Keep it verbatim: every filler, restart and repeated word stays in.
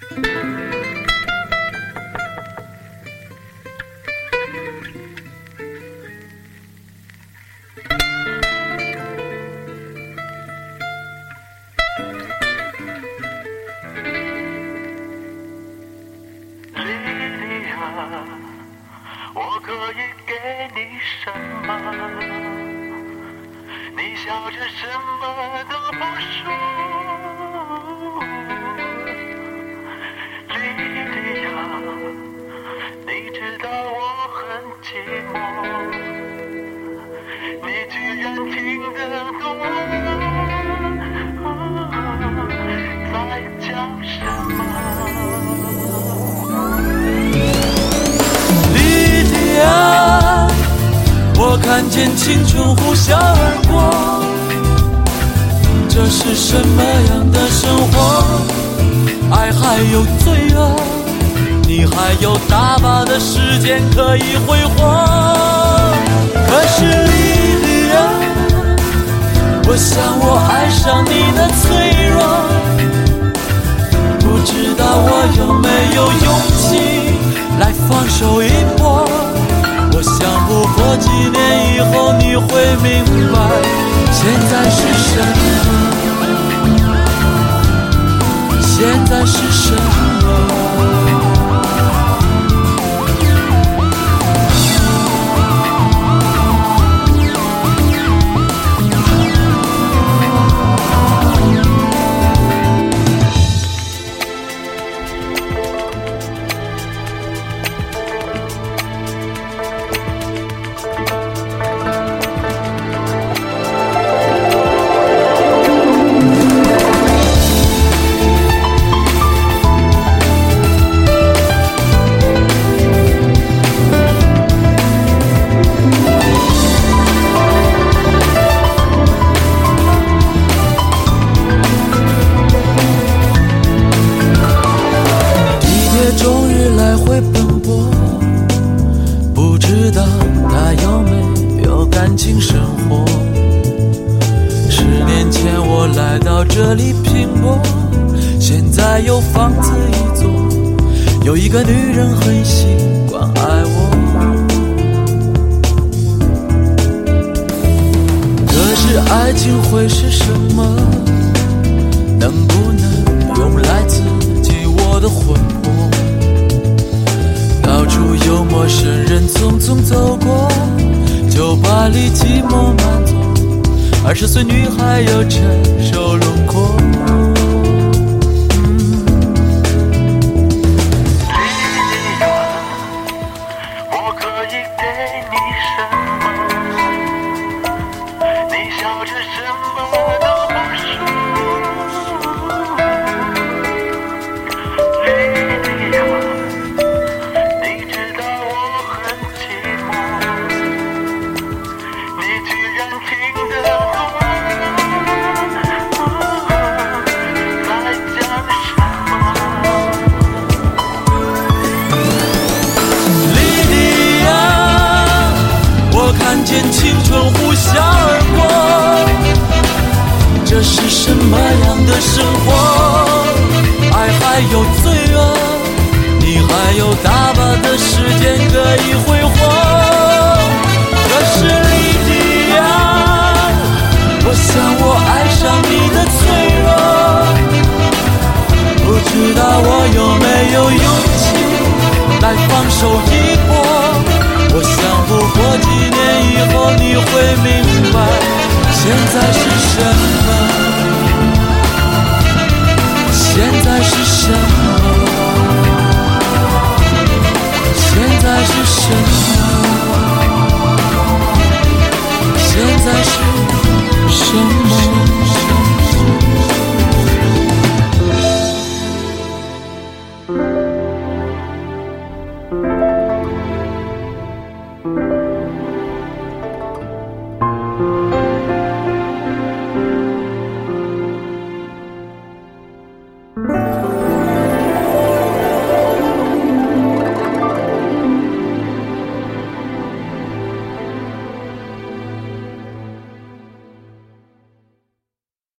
我可以给你什么？你笑着什么都不说。莉莉娅，你知道我很寂寞，你居然听得懂我在讲什么。 我看见青春呼啸而过，这是什么样的生活？爱还有罪恶，你还有大把的时间可以挥霍。可是莉莉娅，我想我爱上你的脆弱，不知道我有没有勇气来放手一搏。我想不过几年以后你会明白现在是什么，现在是什么。终于来回奔波，不知道他有没有感情生活。十年前我来到这里拼搏，现在有房子一座，有一个女人很习惯爱我。可是爱情会是什么？能不能用来刺激我的魂魄？到处有陌生人匆匆走过，酒吧里寂寞满座，二十岁女孩有成熟轮廓。 莉莉娅，我可以给你什么？你笑着什么都不说。莉莉娅， 看见青春呼啸而过，这是什么样的生活？爱还有罪恶，你还有大把的时间可以挥霍。可是莉莉娅，我想我爱上你的脆弱，不知道我有没有勇气来放手一搏。我想不过几年以后你会明白现在是什么。